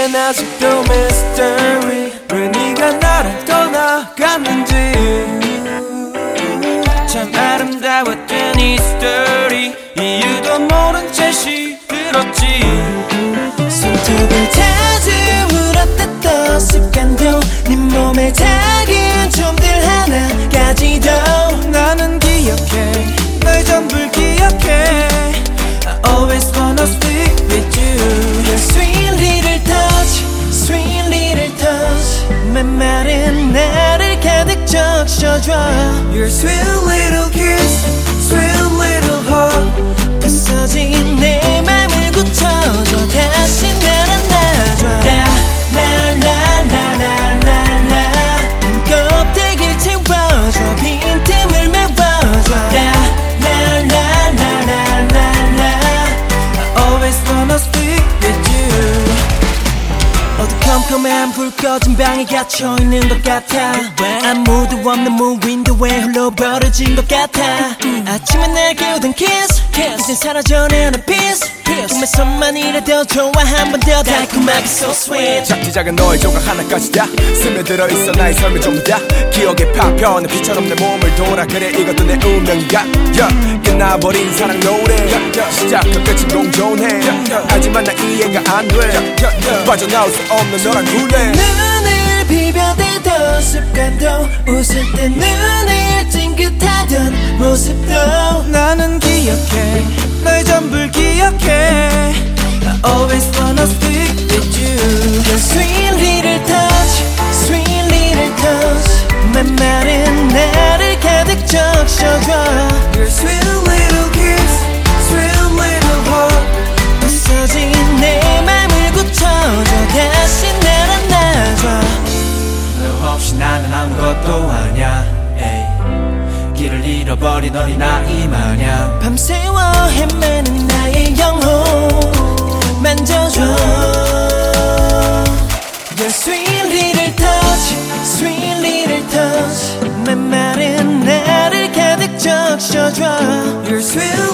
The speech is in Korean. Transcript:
난 아직도 mystery. 왜 네가 나를 떠나갔는지. 참 아름다웠던 이 스토리. 이유도 모른 채 시들었지. 손톱을 자주 물었댔던 습관도 네 몸에 작은 점들 하나까지도 나는 기억해, 널 전부 기억해. I always wanna stick with you. Your sweet little touch, sweet little touch. 맘마른 나를 가득 적셔줘. Your sweet little kiss, sweet little hug. 부서진 내 맘을 굳혀줘. 다시 날 안아줘. 라라라라라라 껍데기를 채워줘. 빈틈을 메워줘. Always wanna stick with you. 어두컴컴한 불 꺼진 방에 갇혀있는 것 같아. 아무도 없는 무윈도에 흘러버려진 것 같아. 아침에 날 깨우던 kiss, 이젠 사라져 내 하나 piece. 꿈에서만이라도 좋아 한 번 더 달콤하게 so sweet. 작디 작은 너의 조각 하나까지 다 스며들어 있어 나의 삶을 전부 다. 기억의 파편은 피처럼 내 몸을 돌아. 그래 이것도 내 운명이야. 끝나버린 사랑 노래. 시작과 끝이 공존해. 하지만 나 이해가 안 돼. 빠져나올 수 없는 너란 굴레. 눈을 비벼대던 습관도 웃을 때 눈을 찡긋하던 모습도 나는 기억해, 널 전부 기억해. I always wanna stick with you. Your sweet little touch, sweet little touch. 맘마른 나를 가득 적셔줘. Your sweet little kiss, sweet little hug. 부서진 내 맘을 굳혀줘. 다시 날 안아줘. 너 없이 나는 아무것도 아냐. 길을 잃어버린 어린아이 마냥 밤새워 헤매는 나의 영혼 만져줘. Your sweet little touch, sweet little touch. 맘마른 나를 가득 적셔줘. Your sweet